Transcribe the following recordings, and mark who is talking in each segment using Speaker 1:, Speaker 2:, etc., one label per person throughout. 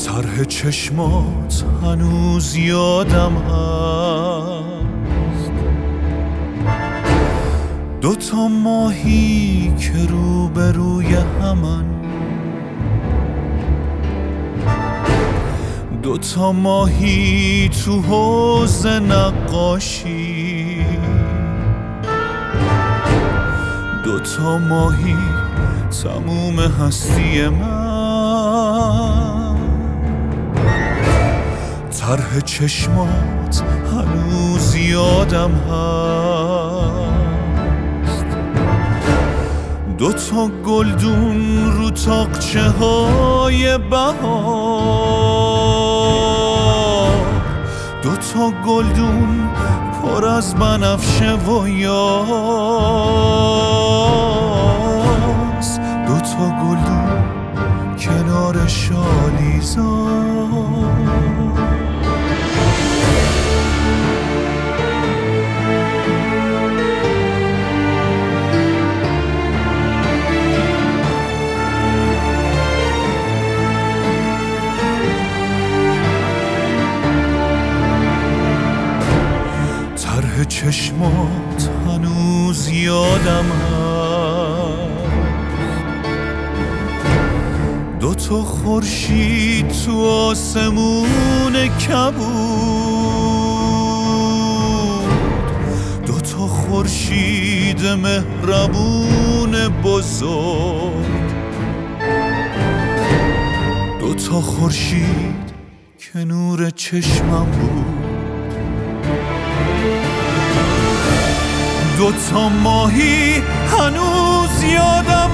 Speaker 1: طرح چشمات هنوز یادم هست، دوتا ماهی که روبروی همن، دوتا ماهی تو حوض نقاشی، دوتا ماهی تموم هستی من. طرح چشمات هنوز یادم هست، دوتا گلدون رو تاقچه های بهار، دوتا گلدون پر از بنفشه و یاس، دوتا گلدون کنار شالیزار. طرح چشمات هنوز یادم هست، دوتا خورشید تو آسمون کبود، دوتا خورشید مهربون بزرگ، دوتا خورشید که نور چشمم بود. دوتا ماهی هنوز یادم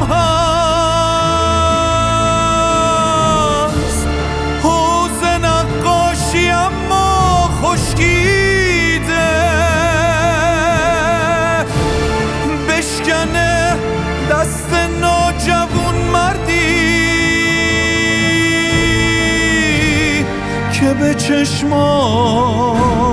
Speaker 1: هست، حوض نقاشی اما خشکیده، بشکنه دست ناجوون مردی که به چشمات